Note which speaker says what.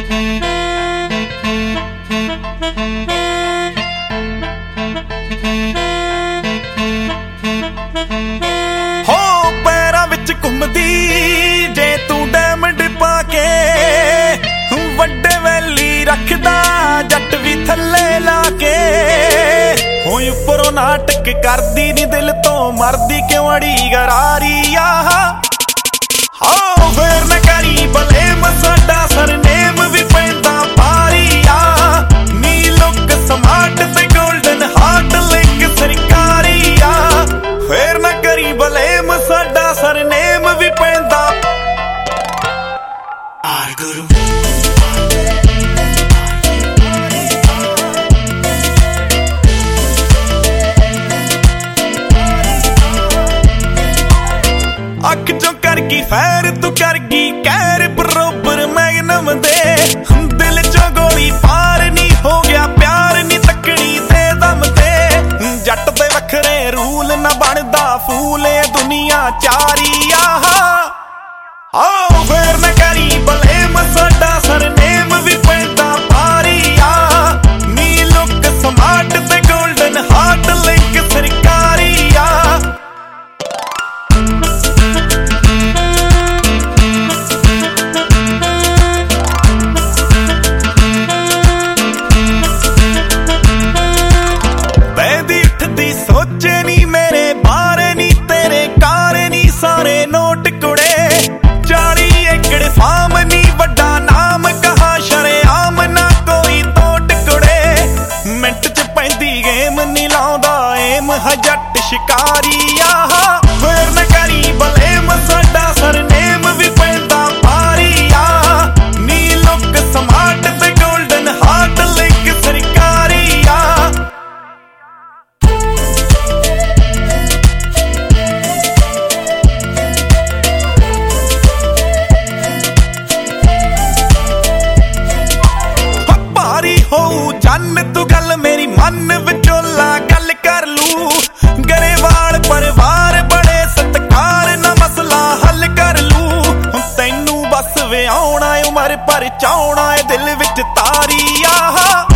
Speaker 1: पैरां विच घुमदी जे तू डायमंड पाके वड्डे वैली रखदा जट भी थल्ले लाके हो उपरों नाटक करदी नी दिल तो मरदी क्यों अड़ी गरारी हाँ फिर न करी बलेम साडा सरनेम भी पैंदा भारी नी लुक स्मार्ट ते गोल्डन हार्ट लिंक सरकारी फिर न करी बलेम साडा सरनेम भी पैंदा अख जो कर गई फैर तू कर गई कैर बरोबर मैगनम दे दिल चो गोली पार नी हो गया प्यार नी तकड़ी दे दम दे जट दे वखरे रूल न बनदा फूले दुनिया चारी आओ फिर न करी बलेम साडा सरनेम भी पैंदा भारी नी लुक स्मार्ट ते गोल्डन हार्ट लिंक सरकारी सोचे नी मेरे बारे नी तेरे कारे नी सारे नोट कुड़े 40 एकड़ फार्म नी वड्डा नाम कहा शरेआम ना कोई तोट कुड़े मिंट च पैंदी गेम नी लाउंदा एम जट शिकारी फिर न करी बलेम साडा सरनेम भी पैंदा भारी नी लुक स्मार्ट ते गोल्डन हार्ट लिंक सरकारी चन्न तू गल मेरी मन विचोला गल कर लू गरेवाल परिवार बड़े सत्कार ना मसला हल कर लू तैनू बस वे आउणा उमर पर चाउणा दिल विच तारी